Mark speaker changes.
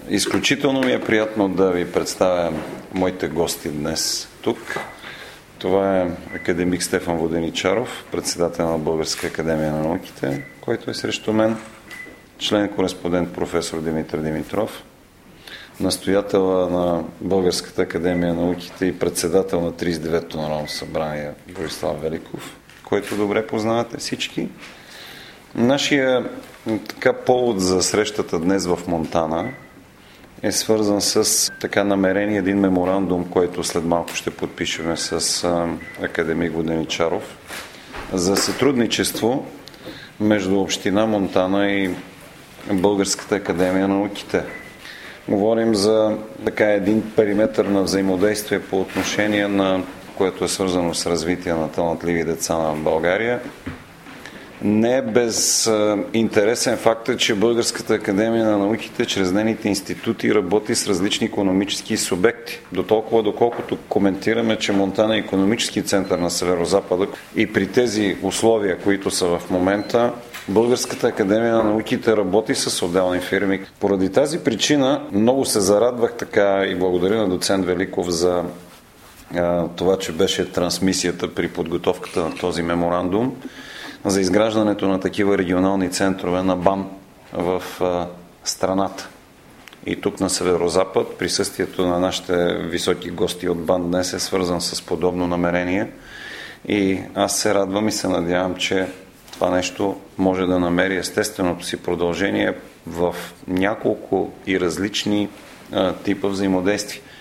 Speaker 1: Изключително ми е приятно да ви представя моите гости днес тук. Това е академик Стефан Воденичаров, председател на Българска академия на науките, който е срещу мен, член-кореспондент професор Димитър Димитров, настоятел на Българската академия на науките и председател на 39-то Народно събрание Борислав Великов, който добре познавате всички. Нашия повод за срещата днес в Монтана е свързан с намерение един меморандум, който след малко ще подпишем с академик Воденичаров за сътрудничество между община Монтана и Българската академия на науките. Говорим за един периметър на взаимодействие по отношение на което е свързано с развитие на талантливи деца на България. Не е без интересен факт е, че Българската академия на науките чрез нейните институти работи с различни икономически субекти. Доколкото коментираме, че Монтана е икономически център на Северозапада и при тези условия, които са в момента, Българската академия на науките работи с отделни фирми. Поради тази причина много се зарадвах и благодаря на доцент Великов за това, че беше трансмисията при подготовката на този меморандум за изграждането на такива регионални центрове на БАН в страната. И тук на Северозапад присъствието на нашите високи гости от БАН днес е свързан с подобно намерение. И аз се радвам и се надявам, че това нещо може да намери естественото си продължение в няколко и различни типа взаимодействия.